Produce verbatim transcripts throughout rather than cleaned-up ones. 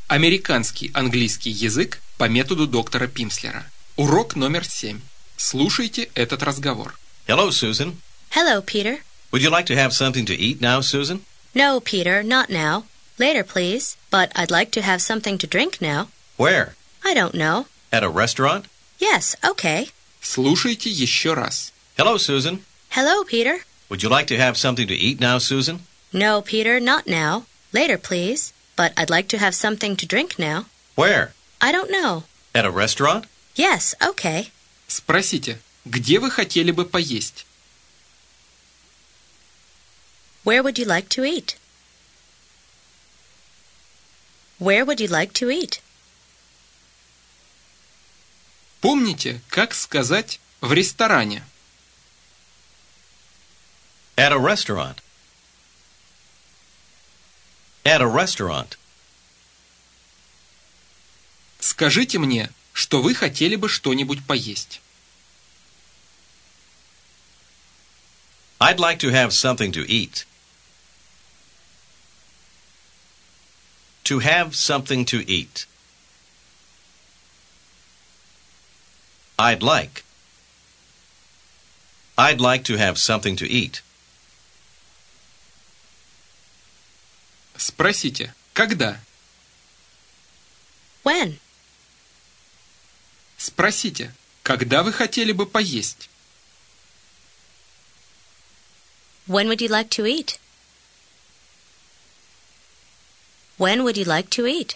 Американский английский язык по методу доктора Пимслера. Урок номер семь. Слушайте этот разговор. Hello, Susan. Hello, Peter. Would you like to have something to eat now, Susan? No, Peter, not now. Later, please. But I'd like to have something to drink now. Where? I don't know. At a restaurant? Yes, okay. Слушайте еще раз. Hello, Susan. Hello, Peter. Would you like to have something to eat now, Susan? No, Peter, not now. Later, please. But I'd like to have something to drink now. Where? I don't know. At a restaurant? Yes, okay. Спросите, где вы хотели бы поесть? Where would you like to eat? Where would you like to eat? Помните, как сказать «в ресторане»? At a restaurant. At a restaurant. Скажите мне, что вы хотели бы что-нибудь поесть. I'd like to have something to eat. To have something to eat. I'd like. I'd like to have something to eat. Спросите, когда? When? Спросите, когда вы хотели бы поесть? When would you like to eat? When would you like to eat?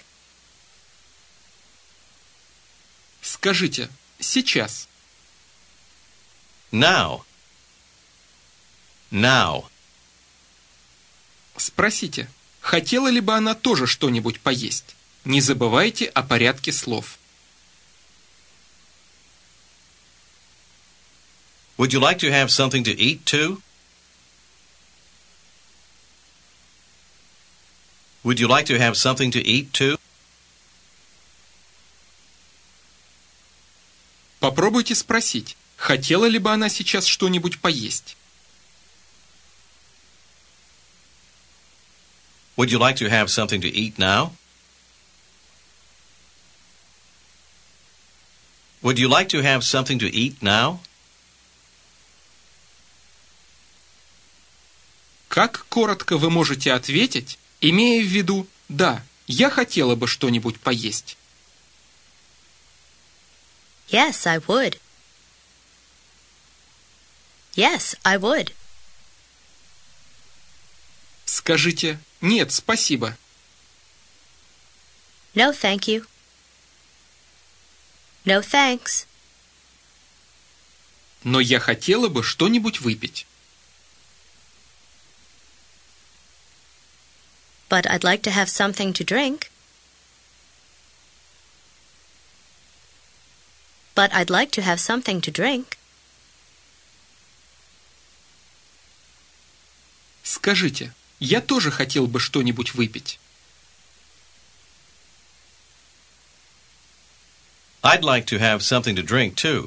Скажите, сейчас. Now. Now. Спросите, хотела ли бы она тоже что-нибудь поесть? Не забывайте о порядке слов. Would you like to have something to eat too? Would you like to have something to eat too? Попробуйте спросить, хотела ли бы она сейчас что-нибудь поесть? Would you like to have something to eat now? Would you like to have something to eat now? Как коротко вы можете ответить, имея в виду «да, я хотела бы что-нибудь поесть»? Yes, I would. Yes, I would. Скажите «нет, спасибо». No, thank you. No, thanks. Но я хотела бы что-нибудь выпить. But I'd like to have something to drink. But I'd like to have something to drink. Скажите, я тоже хотел бы что-нибудь выпить. I'd like to have something to drink too.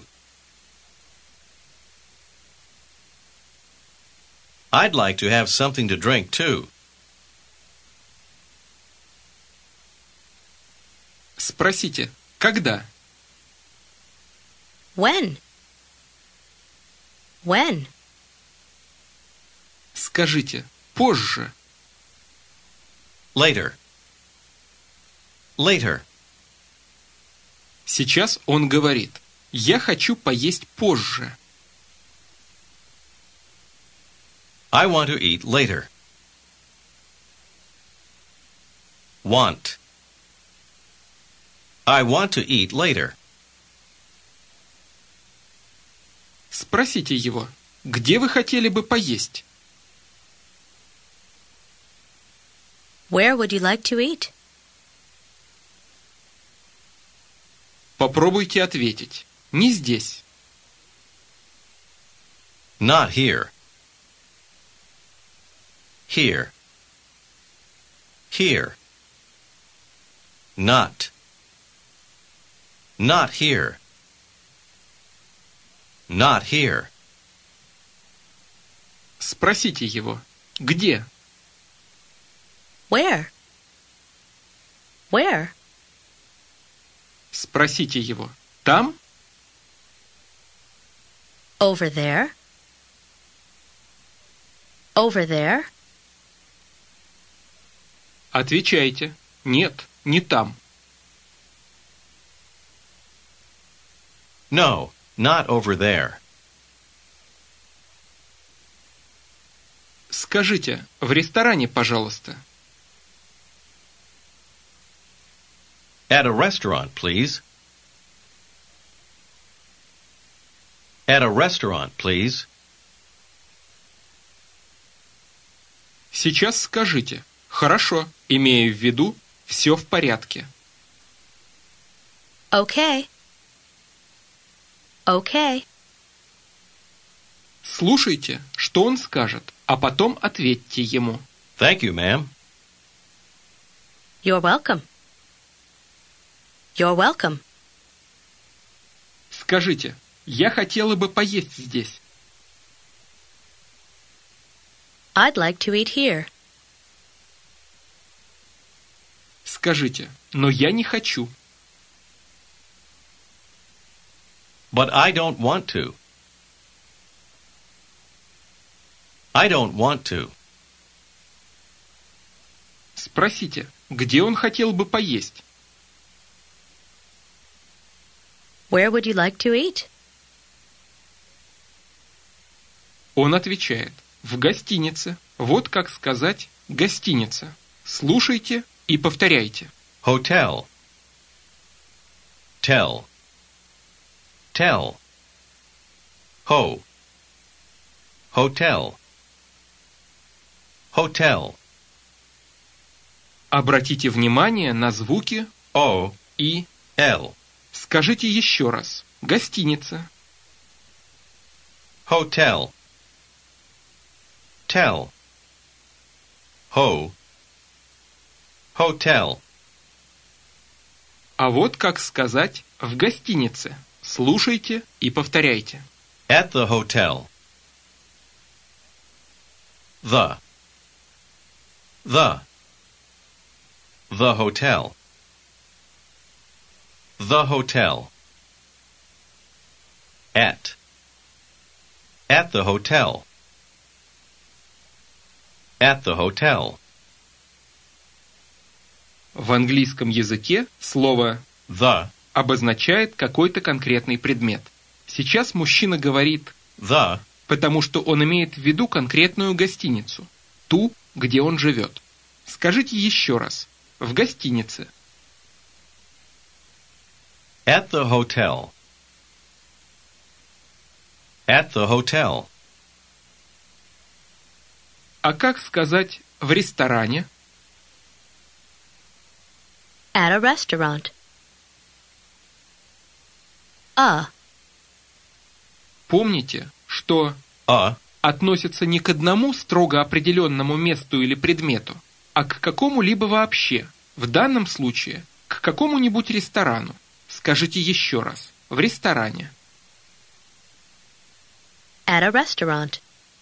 I'd like to have something to drink too. Спросите, когда? When? When? Скажите, позже. Later. Later. Сейчас он говорит, я хочу поесть позже. I want to eat later. Want. I want to eat later. Спросите его, где вы хотели бы поесть? Where would you like to eat? Попробуйте ответить. Не здесь. Not here. Here. Here. Not. Not here. Not here. Спросите его, где? Where? Where? Спросите его. Там? Over there? Over there? Отвечайте. Нет, не там. No, not over there. Скажите, в ресторане, пожалуйста. At a restaurant, please. At a restaurant, please. Сейчас скажите. Хорошо, имея в виду, все в порядке. Okay. Okay. Слушайте, что он скажет, а потом ответьте ему. Thank you, ma'am. You're welcome. You're welcome. Скажите, я хотела бы поесть здесь. I'd like to eat here. Скажите, но я не хочу. But I don't want to. I don't want to. Спросите, где он хотел бы поесть. Where would you like to eat? Он отвечает, в гостинице. Вот как сказать гостиница. Слушайте и повторяйте. Hotel. Tell. Tell. Ho. Hotel. Hotel. Обратите внимание на звуки O. и L. скажите еще раз. Гостиница. Hotel. Tell. Ho. Hotel. А вот как сказать в гостинице. Слушайте и повторяйте. At the hotel. The. The. The hotel. The hotel. At. At the hotel. At the hotel. В английском языке слово The. обозначает какой-то конкретный предмет. Сейчас мужчина говорит The. потому что он имеет в виду конкретную гостиницу, ту, где он живет. Скажите еще раз. В гостинице. At the hotel. At the hotel. А как сказать в ресторане? At a restaurant. A. Помните, что A. относится не к одному строго определенному месту или предмету, а к какому-либо вообще. В данном случае к какому-нибудь ресторану. Скажите еще раз. В ресторане. At a restaurant.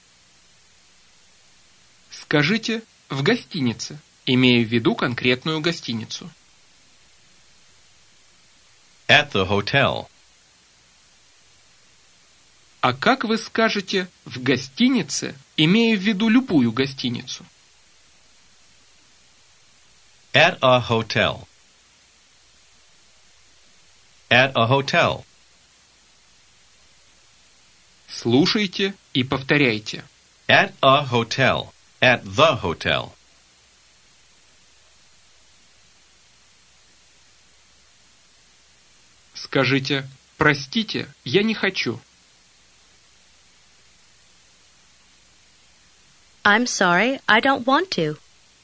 Скажите в гостинице, имея в виду конкретную гостиницу. At the hotel. А как вы скажете в гостинице, имея в виду любую гостиницу? At a hotel. At a hotel. Слушайте и повторяйте. At a hotel. At the hotel. Скажите, простите, я не хочу. I'm sorry, I don't want to.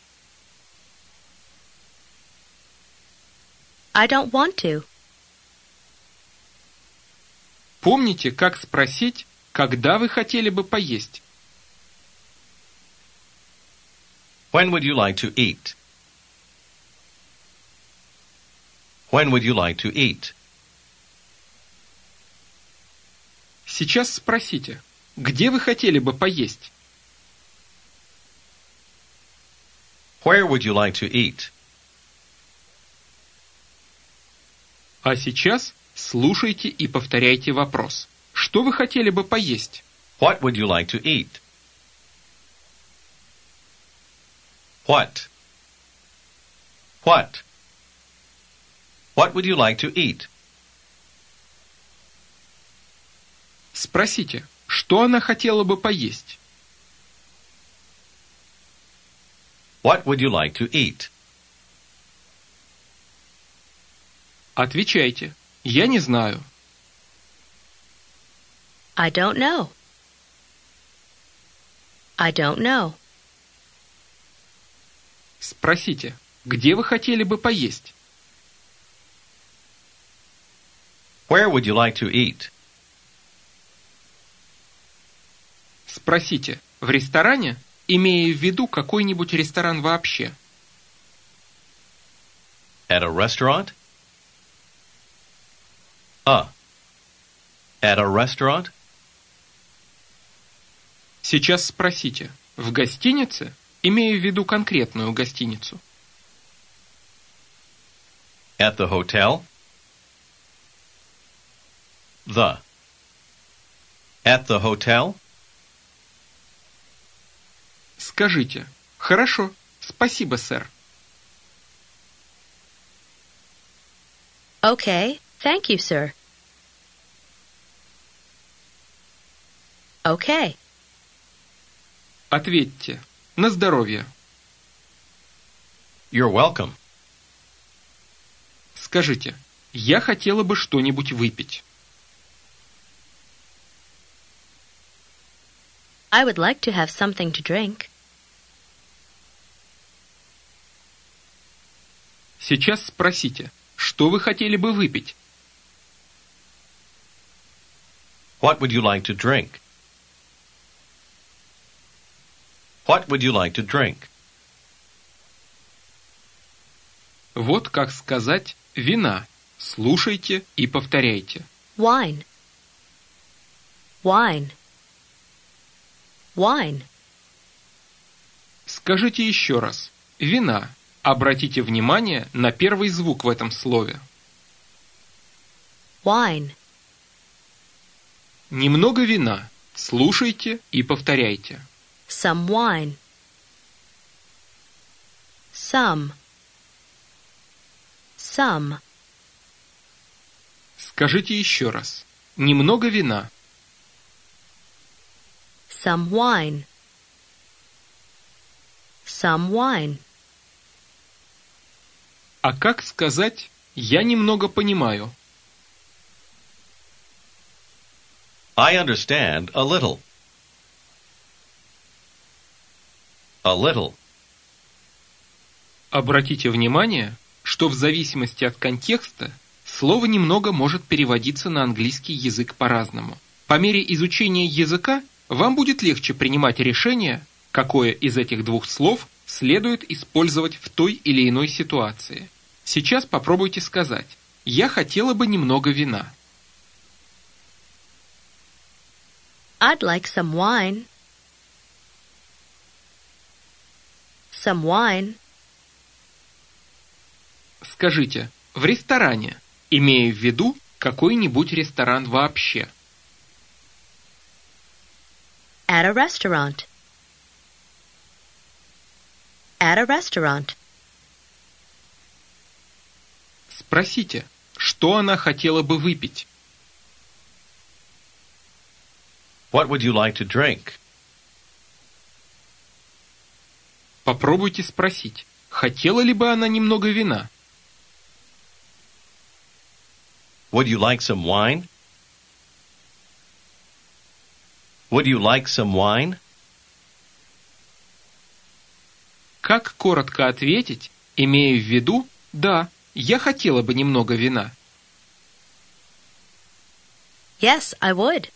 I don't want to. Помните, как спросить, когда вы хотели бы поесть? When would you like to eat? When would you like to eat? Сейчас спросите, где вы хотели бы поесть? Where would you like to eat? А сейчас слушайте и повторяйте вопрос. Что вы хотели бы поесть? What would you like to eat? What? What? What would you like to eat? Спросите, что она хотела бы поесть? What would you like to eat? Отвечайте. Я не знаю. I don't know. I don't know. Спросите, где вы хотели бы поесть? Where would you like to eat? Спросите, в ресторане, имея в виду какой-нибудь ресторан вообще? At a restaurant? Uh. At a restaurant? Сейчас спросите, в гостинице, имея в виду конкретную гостиницу? At the hotel? The. At the hotel? Скажите, хорошо, спасибо, сэр. Okay, thank you, sir. Okay. Ответьте, на здоровье. You're welcome. Скажите, я хотела бы что-нибудь выпить. I would like to have something to drink. Сейчас спросите, что вы хотели бы выпить? What would you like to drink? What would you like to drink? Вот как сказать «вина». Слушайте и повторяйте. Wine. Wine. Wine. Скажите еще раз. «Вина». Обратите внимание на первый звук в этом слове. Wine. Немного вина. Слушайте и повторяйте. Some wine. Some. Some. Скажите еще раз. Немного вина. Some wine. Some wine. А как сказать «я немного понимаю»? I understand a little. A little. Обратите внимание, что в зависимости от контекста слово «немного» может переводиться на английский язык по-разному. По мере изучения языка вам будет легче принимать решение, какое из этих двух слов следует использовать в той или иной ситуации. Сейчас попробуйте сказать «я хотела бы немного вина». I'd like some wine. Some wine. Скажите «в ресторане», имея в виду какой-нибудь ресторан вообще. At a restaurant. At a restaurant. Спросите, что она хотела бы выпить. What would you like to drink? Попробуйте спросить, хотела ли бы она немного вина. Would you like some wine? Would you like some wine? Как коротко ответить, имея в виду «да, я хотела бы немного вина». Yes, I would.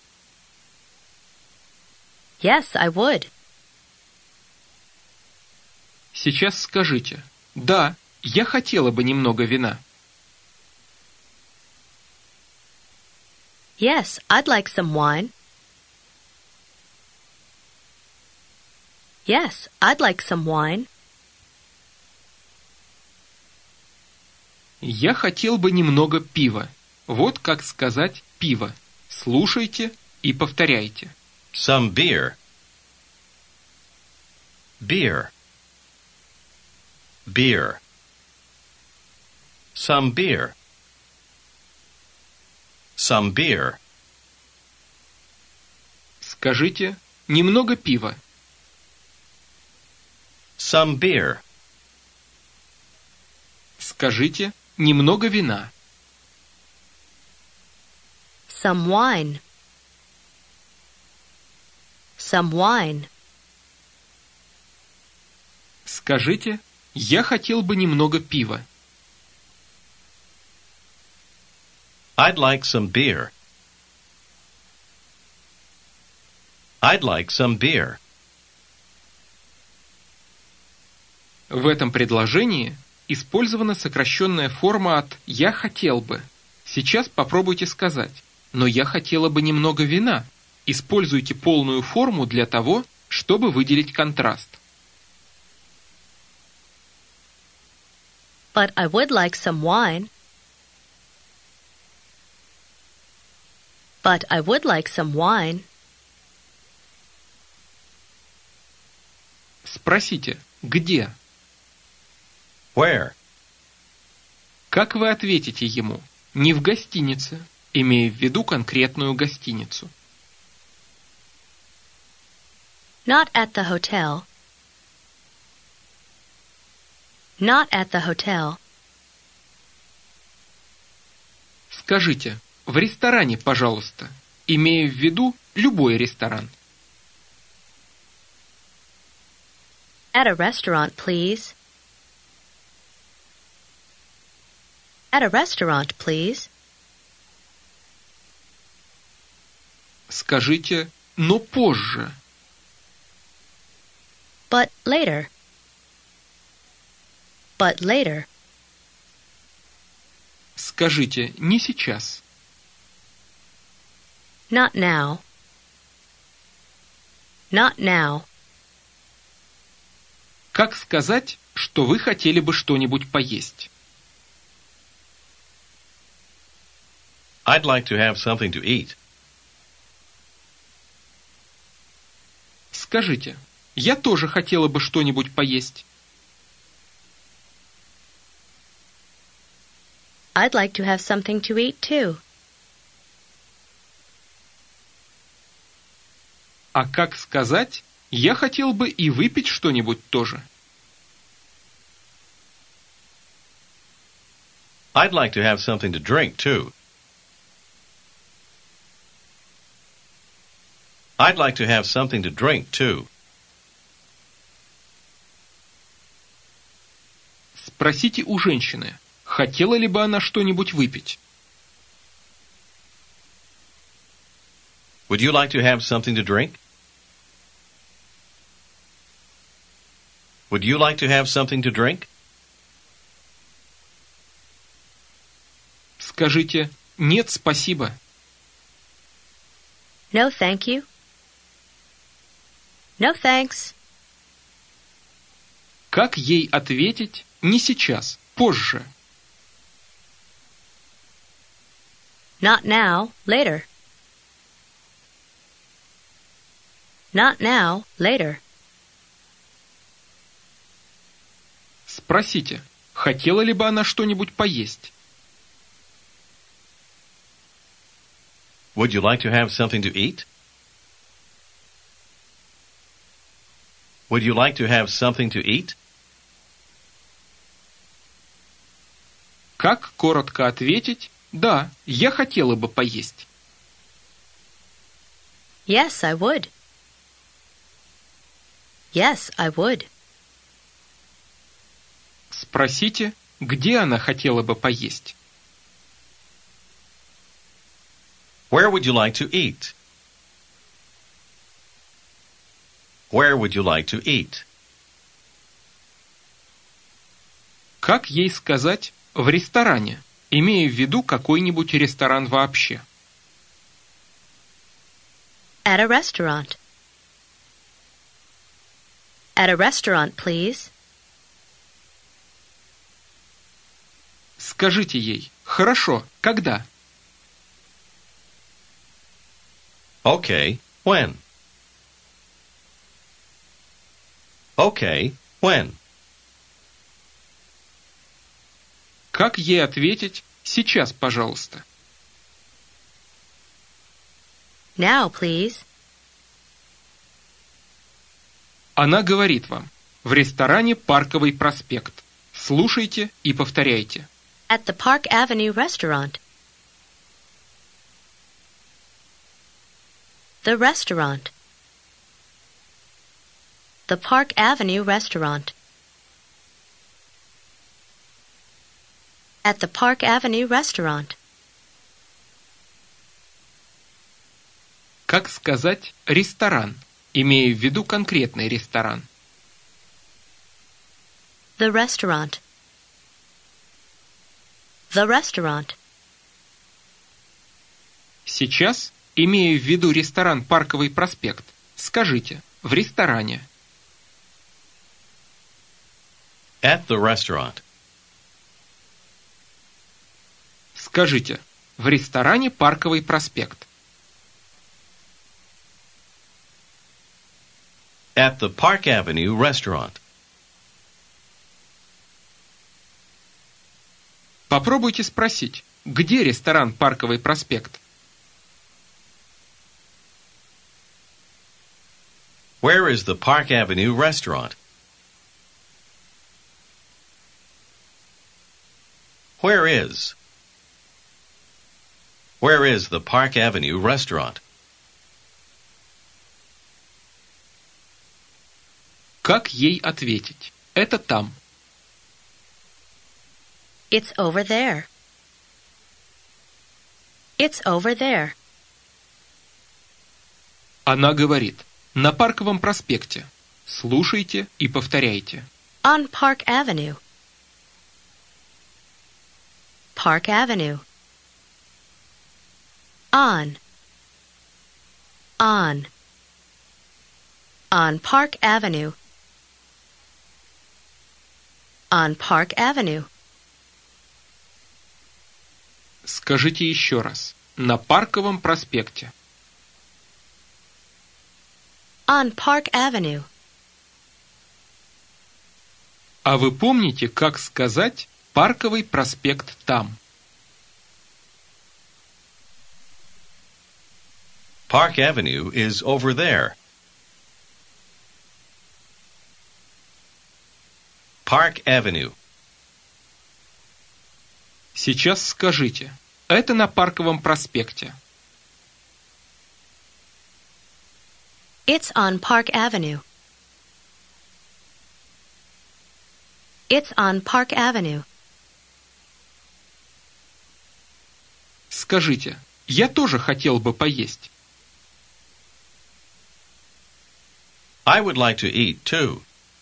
Yes, I would. Сейчас скажите «да, я хотела бы немного вина». Yes, I'd like some wine. Yes, I'd like some wine. Я хотел бы немного пива. Вот как сказать пиво. Слушайте и повторяйте. Some beer. Beer. Beer. Some beer. Some beer. Скажите немного пива. Some beer. Скажите немного вина. Some wine. Some wine. Скажите, я хотел бы немного пива. I'd like some beer. I'd like some beer. В этом предложении использована сокращенная форма от «я хотел бы». Сейчас попробуйте сказать «но я хотела бы немного вина». Используйте полную форму для того, чтобы выделить контраст. But I would like some wine. But I would like some wine. Спросите «где?». Where? Как вы ответите ему? Не в гостинице, имея в виду конкретную гостиницу. Not at the hotel. Not at the hotel. Скажите «в ресторане, пожалуйста», имея в виду любой ресторан. At a restaurant, please. At a restaurant, please. Скажите «но позже». But later. But later. Скажите «не сейчас». Not now. Not now. Как сказать, что вы хотели бы что-нибудь поесть? I'd like to have something to eat. Скажите, я тоже хотела бы что-нибудь поесть. I'd like to have something to eat too. А как сказать, я хотел бы и выпить что-нибудь тоже? I'd like to have something to drink too. I'd like to have something to drink too. Спросите у женщины, хотела ли бы она что-нибудь выпить? Would you like to have something to drink? Would you like to have something to drink? Скажите «нет, спасибо». No, thank you. No, thanks. Как ей ответить «не сейчас, позже»? Not now, later. Not now, later. Спросите, хотела ли бы она что-нибудь поесть? Would you like to have something to eat? Would you like to have something to eat? Как коротко ответить «да, я хотела бы поесть»? Yes, I would. Yes, I would. Спросите, где она хотела бы поесть? Where would you like to eat? Where would you like to eat? Как ей сказать «в ресторане», имея в виду какой-нибудь ресторан вообще? At a restaurant. At a restaurant, please. Скажите ей: «Хорошо, когда?» Okay, when? Okay, when? Как ей ответить: «Сейчас, пожалуйста»? Now, please. Она говорит вам: в ресторане Парковый проспект. Слушайте и повторяйте. At the Park Avenue restaurant. The restaurant. The Park Avenue restaurant. At the Park Avenue restaurant. Как сказать «ресторан», имея в виду конкретный ресторан? The restaurant. The restaurant. Сейчас, имея в виду ресторан Парковый проспект, скажите: в ресторане. At the restaurant. Скажите: в ресторане Парковый проспект. At the Park Avenue restaurant. Попробуйте спросить: где ресторан Парковый проспект? Where is the Park Avenue restaurant? Where is? Where is the Park Avenue restaurant? Как ей ответить? Это там. It's over there. It's over there. Она говорит: на Парковом проспекте. Слушайте и повторяйте. On Park Avenue. Park Avenue. On. On. On Park Avenue. On Park Avenue. Скажите еще раз. На Парковом проспекте. On Park Avenue. А вы помните, как сказать «Парковый проспект там»? Park Avenue is over there. Park Avenue. Сейчас скажите: это на Парковом проспекте. It's on Park Avenue. It's on Park Avenue. Скажите: я тоже хотел бы поесть. I would like to eat too.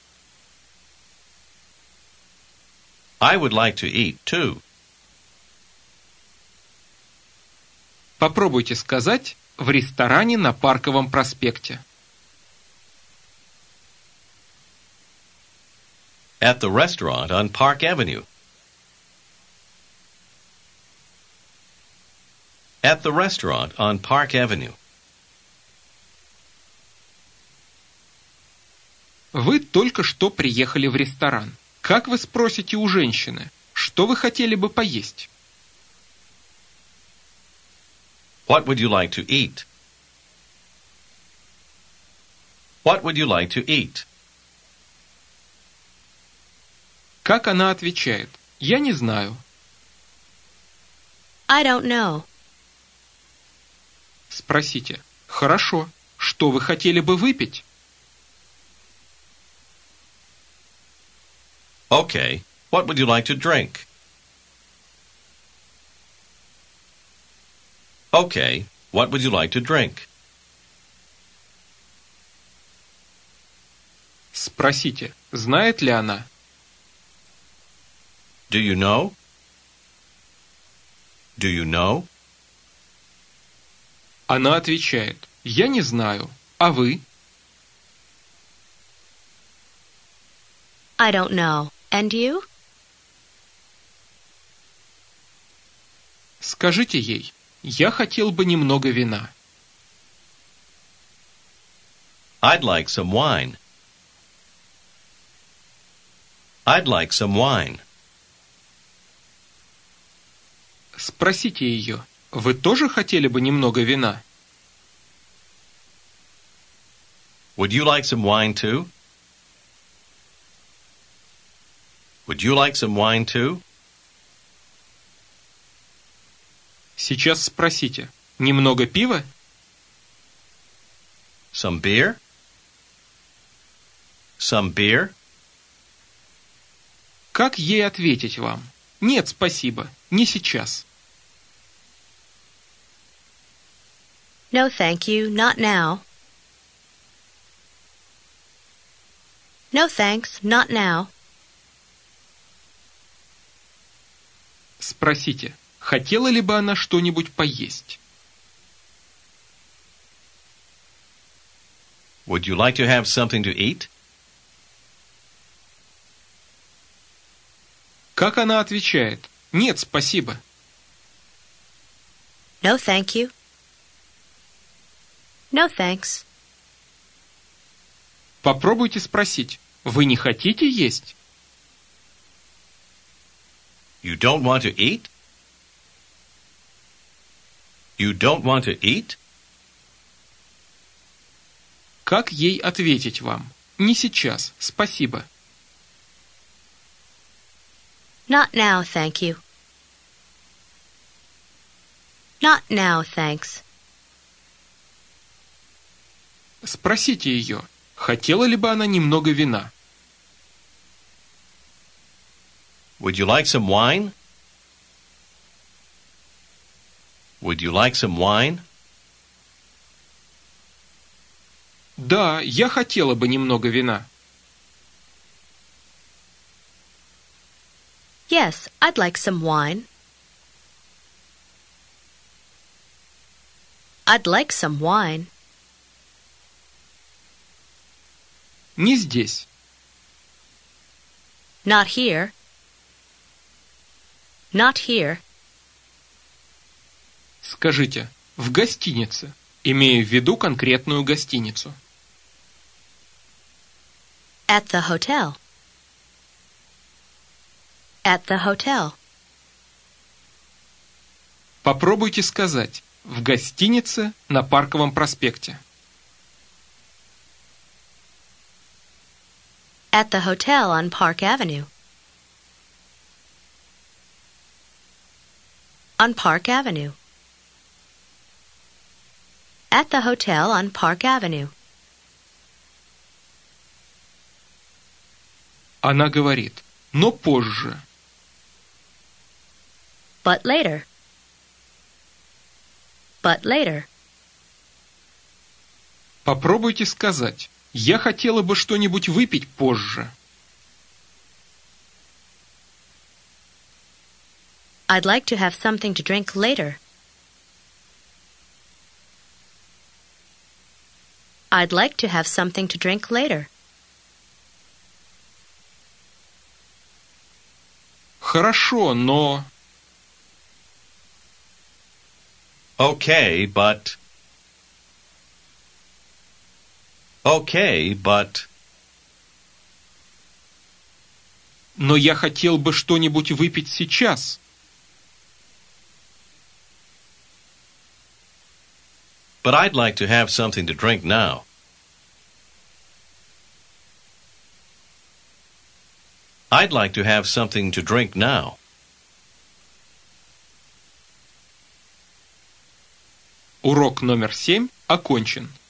I would like to eat too. Попробуйте сказать в ресторане на Парковом проспекте. At the restaurant on Park Avenue. At the restaurant on Park Avenue. Вы только что приехали в ресторан. Как вы спросите у женщины, что вы хотели бы поесть? What would you like to eat? What would you like to eat? Как она отвечает: я не знаю. I don't know. Спросите: хорошо, что вы хотели бы выпить? Okay, what would you like to drink? Okay, what would you like to drink? Спросите: знает ли она? Do you know? Do you know? Она отвечает: я не знаю. А вы? I don't know. And you? Скажите ей, я хотел бы немного вина. I'd like some wine. I'd like some wine. Спросите ее, вы тоже хотели бы немного вина? Would you like some wine too? Would you like some wine too? Сейчас спросите, немного пива? Some beer? Some beer? Как ей ответить вам? Нет, спасибо, не сейчас. No, thank you, not now. No, thanks, not now. Спросите, хотела ли бы она что-нибудь поесть? Would you like to have something to eat? Как она отвечает? Нет, спасибо. No, thank you. No, thanks. Попробуйте спросить, вы не хотите есть? You don't want to eat? You don't want to eat? Как ей ответить вам? Не сейчас, спасибо. Not now, thank you. Not now, thanks. Спросите ее, хотела ли бы она немного вина? Would you like some wine? Would you like some wine? Да, я хотела бы немного вина. Yes, I'd like some wine. I'd like some wine. Не здесь. Not here. Not here. Скажите, в гостинице, имея в виду конкретную гостиницу. At the hotel. At the hotel. Попробуйте сказать, в гостинице на Парковом проспекте. At the hotel on Park Avenue. On Park Avenue. At the hotel on Park Avenue. Она говорит, но позже. But later. But later. Попробуйте сказать, я хотела бы что-нибудь выпить позже. I'd like to have something to drink later. I'd like to have something to drink later. Хорошо, но... Okay, but... Okay, but... Но я хотел бы что-нибудь выпить сейчас. But I'd like to have something to drink now. I'd like to have something to drink now. Урок номер семь окончен.